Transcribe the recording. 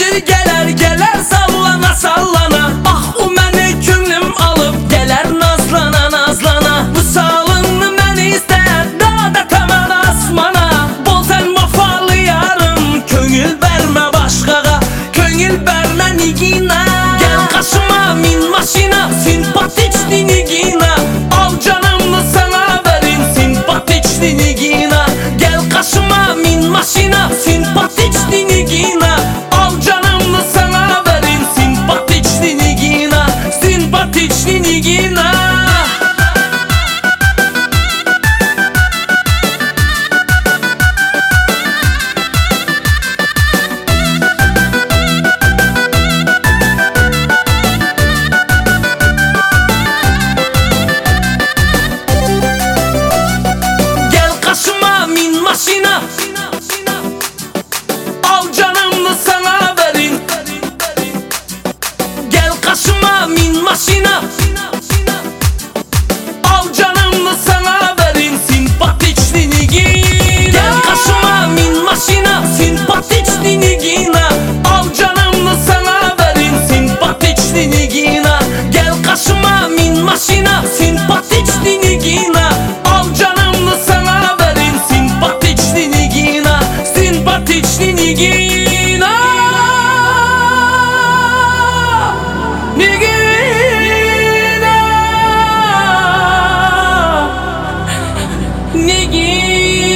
gelir gelir sallana sallana. Ah o məni könlüm alıp gelir nazlana nazlana. Bu salını məni istər dağda təmən asmana. Bol sən vafalı yarım, könül vermə başqağa, könül vermə nigina. Gel kaşıma min maşina, simpatikli nigina. Al canımı sana verin, simpatikli nigina. Gel kaşıma min maşina, simpatikli nigina. Al canımı sana verin, simpatikli nigina. Simpatikli nigina. Maşina, al canımı sana verin. Gel kaşıma min maşina, al canımı sana verin, simpatikli nigina. Gel kaşıma min maşina, simpatikli nigina. Al canımı sana verin, simpatikli nigina. Gel kaşıma min maşina, simpatikli nigina. Al canımı sana verin, simpatikli nigina. Simpatikli nigina. Nigina. Nigina.